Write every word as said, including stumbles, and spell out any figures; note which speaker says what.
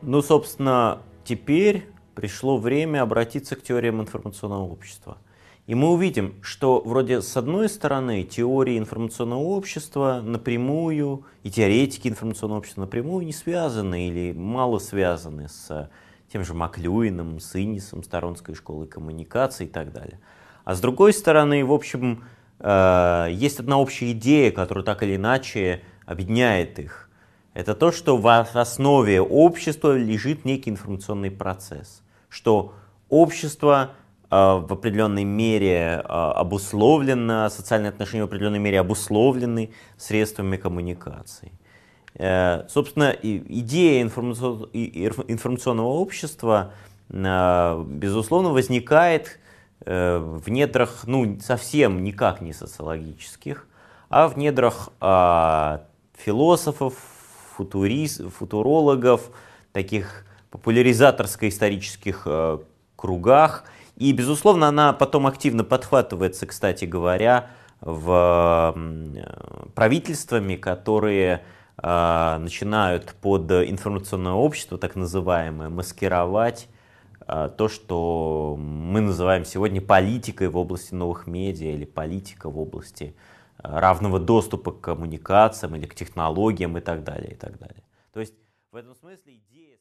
Speaker 1: Ну, собственно, теперь пришло время обратиться к теориям информационного общества. И мы увидим, что вроде с одной стороны теории информационного общества напрямую и теоретики информационного общества напрямую не связаны или мало связаны с тем же Маклюином, с Иннисом, с Торонской школой коммуникации и так далее. А с другой стороны, в общем, есть одна общая идея, которая так или иначе объединяет их. Это то, что в основе общества лежит некий информационный процесс, что общество в определенной мере обусловлено, социальные отношения в определенной мере обусловлены средствами коммуникации. Собственно, идея информационного общества, безусловно, возникает в недрах, ну, совсем никак не социологических, а в недрах философов, футурист, футурологов, таких популяризаторско-исторических э, кругах. И, безусловно, она потом активно подхватывается, кстати говоря, в э, правительствами, которые э, начинают под информационное общество, так называемое, маскировать э, то, что мы называем сегодня политикой в области новых медиа или политика в области равного доступа к коммуникациям или к технологиям и так далее, и так далее. То есть в этом смысле идея